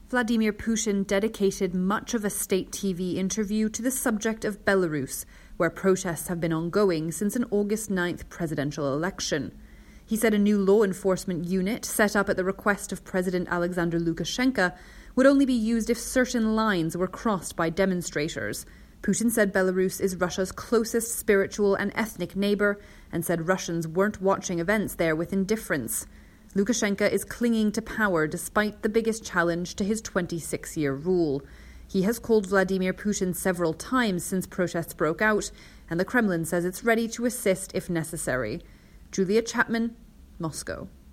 Vladimir Putin dedicated much of a state TV interview to the subject of Belarus, where protests have been ongoing since an August 9th presidential election. He said a new law enforcement unit set up at the request of President Alexander Lukashenko would only be used if certain lines were crossed by demonstrators. Putin said Belarus is Russia's closest spiritual and ethnic neighbour and said Russians weren't watching events there with indifference. Lukashenko is clinging to power despite the biggest challenge to his 26-year rule. He has called Vladimir Putin several times since protests broke out, and the Kremlin says it's ready to assist if necessary. Julia Chapman, Moscow.